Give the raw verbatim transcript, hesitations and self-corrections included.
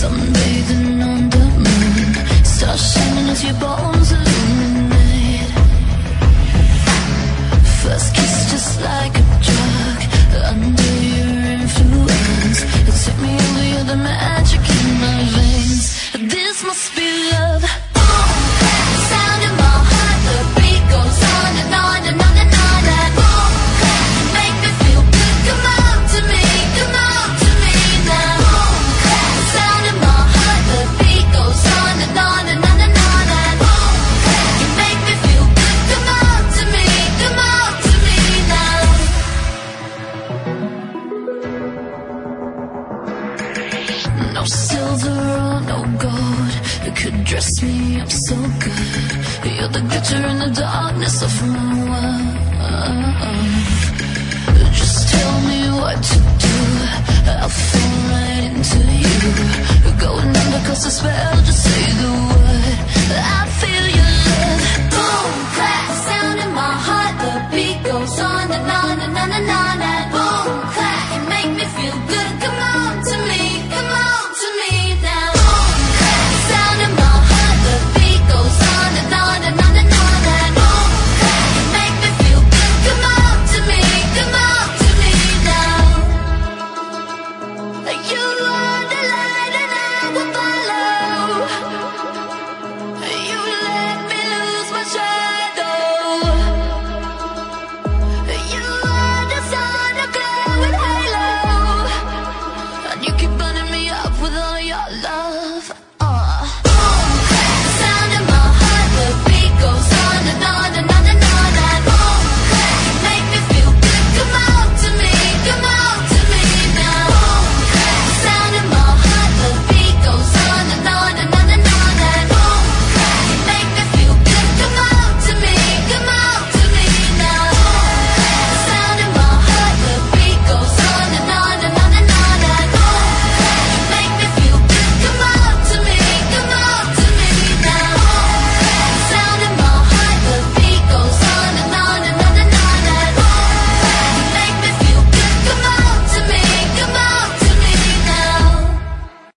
sunbathing on the moon, stars shining as your bones illuminate. First kiss just like a drug, under your influence. It took me over, you're the magic in my veins. This must be love. Sound in my heart, the beat goes on and on and on and on and on. You make me feel good, come on to me, come on to me now. Sound in my heart, the beat goes on and on and on and on and on. You make me feel good, come on to me, come on to me now. No silver or no gold, it could dress me up so good. You're the glitter in the darkness of my world. Just tell me what to do, I'll fall right into you. Going under 'cause the spell